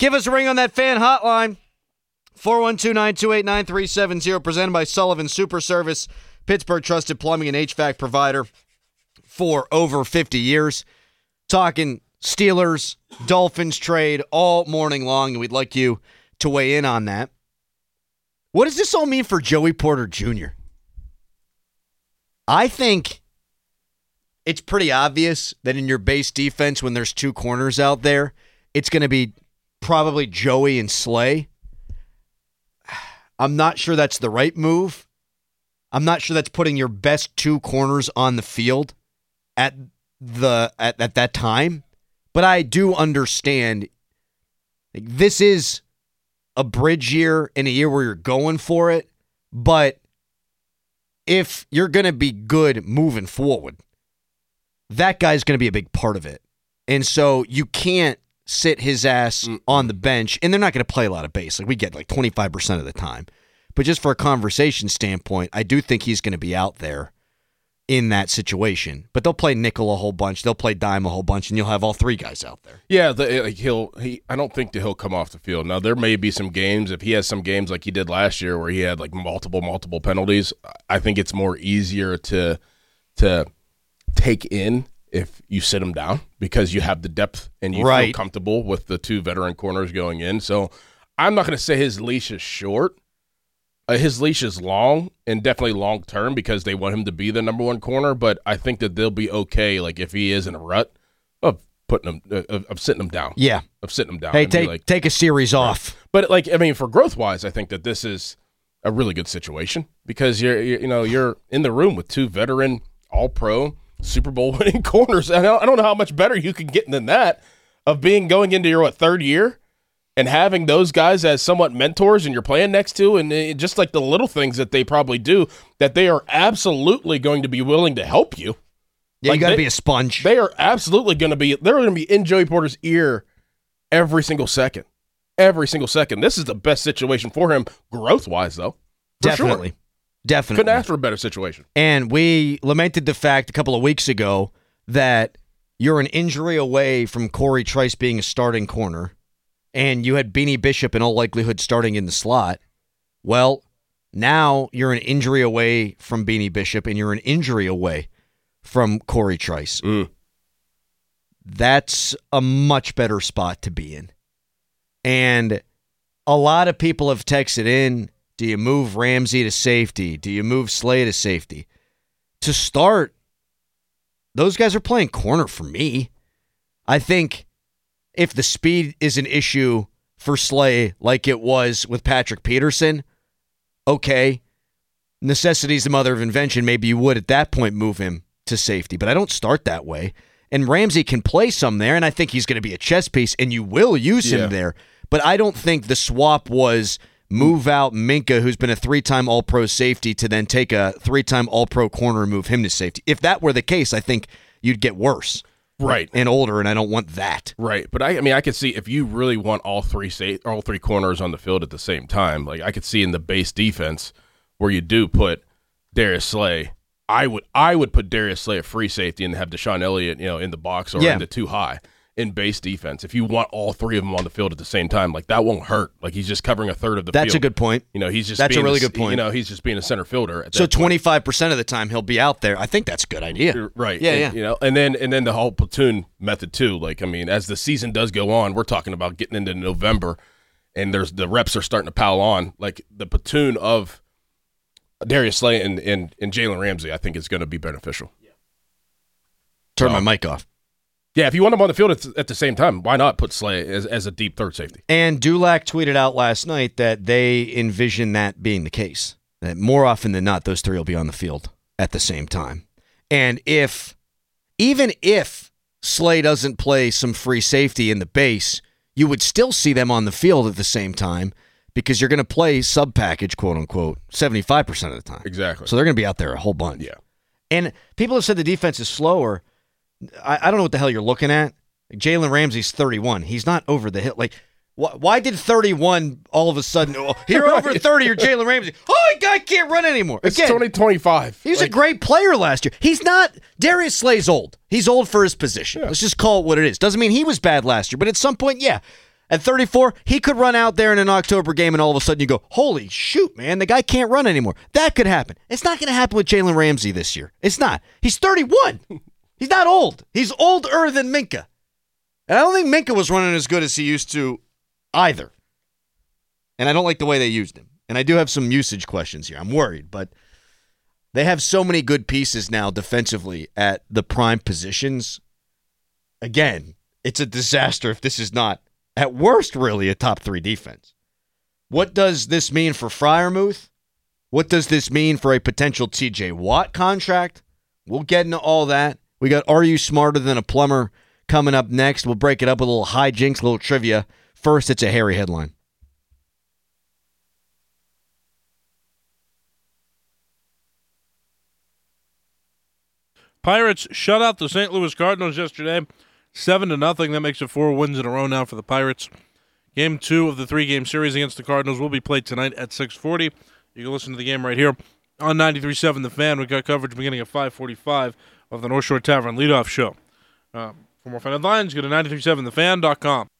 Give us a ring on that fan hotline. 412-928-9370, presented by Sullivan Super Service, Pittsburgh trusted plumbing and HVAC provider for over 50 years. Talking Steelers, Dolphins trade all morning long, and we'd like you to weigh in on that. What does this all mean for Joey Porter Jr.? I think it's pretty obvious that in your base defense, when there's two corners out there, it's going to be probably Joey and Slay. I'm not sure that's the right move. I'm not sure that's putting your best two corners on the field at that time. But I do understand this is a bridge year and a year where you're going for it. But if you're going to be good moving forward, that guy's going to be a big part of it. And so you can't sit his ass on the bench, and they're not going to play a lot of base. Like we get 25% of the time. But just for a conversation standpoint, I do think he's going to be out there in that situation. But they'll play nickel a whole bunch. They'll play dime a whole bunch, and you'll have all three guys out there. Yeah, I don't think that he'll come off the field. Now, there may be some games, if he has some games like he did last year where he had multiple penalties, I think it's more easier to take in if you sit him down because you have the depth and you feel comfortable with the two veteran corners going in. So I'm not going to say his leash is short. His leash is long and definitely long term because they want him to be the number one corner. But I think that they'll be okay, if he is in a rut, of putting him, of sitting him down. Yeah, of sitting him down. Hey, take a series off. But for growth wise, I think that this is a really good situation because you're in the room with two veteran All Pro Super Bowl winning corners. And I don't know how much better you can get than that of going into your third year and having those guys as somewhat mentors and you're playing next to, and just the little things that they probably do that they are absolutely going to be willing to help you. Yeah, you got to be a sponge. They are absolutely going to be. They're going to be in Joey Porter's ear every single second. Every single second. This is the best situation for him growth wise, though. Definitely. Sure. Definitely. Couldn't ask for a better situation. And we lamented the fact a couple of weeks ago that you're an injury away from Corey Trice being a starting corner, and you had Beanie Bishop in all likelihood starting in the slot. Well, now you're an injury away from Beanie Bishop, and you're an injury away from Corey Trice. That's a much better spot to be in. And a lot of people have texted in, do you move Ramsey to safety? Do you move Slay to safety? To start, those guys are playing corner for me. I think if the speed is an issue for Slay like it was with Patrick Peterson, okay, necessity's the mother of invention. Maybe you would at that point move him to safety, but I don't start that way. And Ramsey can play some there, and I think he's going to be a chess piece, and you will use him there. But I don't think the swap was move out Minka, who's been a 3-time All-Pro safety, to then take a 3-time All-Pro corner and move him to safety. If that were the case, I think you'd get worse. Right. And older, and I don't want that. Right. But I could see if you really want all three corners on the field at the same time, I could see in the base defense where you do put Darius Slay. I would put Darius Slay at free safety and have Deshaun Elliott, in the box or in the too high in base defense. If you want all three of them on the field at the same time, that won't hurt. He's just covering a third of the field. That's a good point. That's a really good point. He's just being a center fielder. So 25% of the time he'll be out there. I think that's a good idea. Right. Yeah. And then the whole platoon method too. As the season does go on, we're talking about getting into November, and the reps are starting to pile on. The platoon of Darius Slay and Jalen Ramsey, I think is going to be beneficial. Yeah. Turn my mic off. Yeah, if you want them on the field at the same time, why not put Slay as a deep third safety? And Dulac tweeted out last night that they envision that being the case. That more often than not, those three will be on the field at the same time. And even if Slay doesn't play some free safety in the base, you would still see them on the field at the same time because you're going to play sub-package, quote-unquote, 75% of the time. Exactly. So they're going to be out there a whole bunch. Yeah. And people have said the defense is slower. I don't know what the hell you're looking at. Jalen Ramsey's 31. He's not over the hill. Why did 31 all of a sudden, you're over 30, you're Jalen Ramsey. Oh, the guy can't run anymore. It's 2025. He was a great player last year. He's not. Darius Slay's old. He's old for his position. Yeah. Let's just call it what it is. Doesn't mean he was bad last year, but at some point, yeah. At 34, he could run out there in an October game and all of a sudden you go, holy shoot, man, the guy can't run anymore. That could happen. It's not going to happen with Jalen Ramsey this year. It's not. He's 31. He's not old. He's older than Minkah. And I don't think Minkah was running as good as he used to either. And I don't like the way they used him. And I do have some usage questions here. I'm worried, but they have so many good pieces now defensively at the prime positions. Again, it's a disaster if this is not, at worst, really, a top 3 defense. What does this mean for Freiermuth? What does this mean for a potential TJ Watt contract? We'll get into all that. We got Are You Smarter Than a Plumber coming up next. We'll break it up with a little hijinks, a little trivia. First, it's a hairy headline. Pirates shut out the St. Louis Cardinals yesterday, 7-0. That makes it 4 wins in a row now for the Pirates. Game 2 of the 3-game series against the Cardinals will be played tonight at 6:40. You can listen to the game right here on 93.7 The Fan. We got coverage beginning at 5:45 of the North Shore Tavern leadoff show. For more fan headlines, go to 937thefan.com.